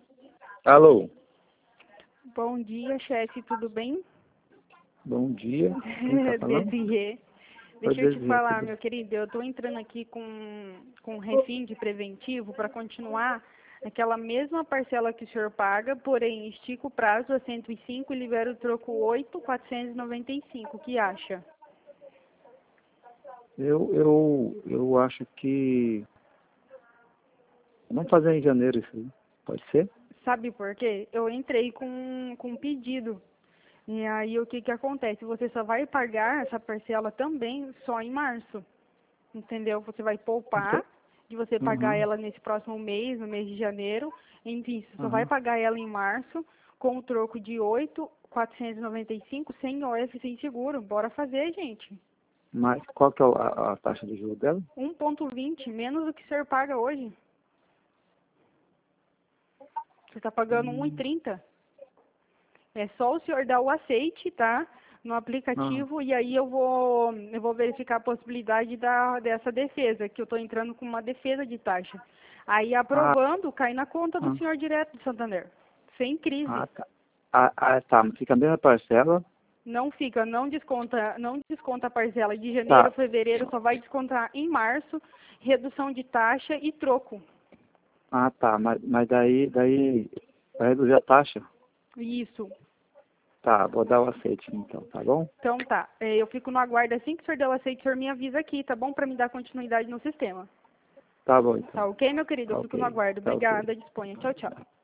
Alô? Bom dia, chefe, tudo bem? Bom dia. Quem tá falando? Desirê. Deixa eu te falar, meu querido, eu estou entrando aqui com um refim de preventivo para continuar aquela mesma parcela que o senhor paga, porém estica o prazo a 105 e libera o troco 8.495. O que acha? Eu acho que... Vamos fazer em janeiro isso aí. Pode ser? Sabe por quê? Eu entrei com um pedido. E aí o que que acontece? Você só vai pagar essa parcela também só em março. Entendeu? Você vai poupar de você pagar ela nesse próximo mês, no mês de janeiro. Enfim, você só vai pagar ela em março com o troco de 8.495 sem OF, sem seguro. Bora fazer, gente. Mas qual que é a taxa de juros dela? 1.20, menos do que o senhor paga hoje. Você está pagando 1,30. É só o senhor dar o aceite, tá? No aplicativo, e aí eu vou verificar a possibilidade dessa defesa, que eu estou entrando com uma defesa de taxa. Aí aprovando, cai na conta do senhor direto de Santander. Sem crise. Tá. Tá, mas fica a mesma parcela. Não fica, não desconta a parcela de janeiro, fevereiro, só vai descontar em março, redução de taxa e troco. Tá, mas daí vai reduzir a taxa? Isso. Tá, vou dar o aceite então, tá bom? Então tá, eu fico no aguardo. Assim que o senhor der o aceite, o senhor me avisa aqui, tá bom? Pra me dar continuidade no sistema. Tá bom então. Tá ok, meu querido? Tá Eu fico no ok. aguardo. Tá ok. Obrigada, disponha. Tchau, tchau.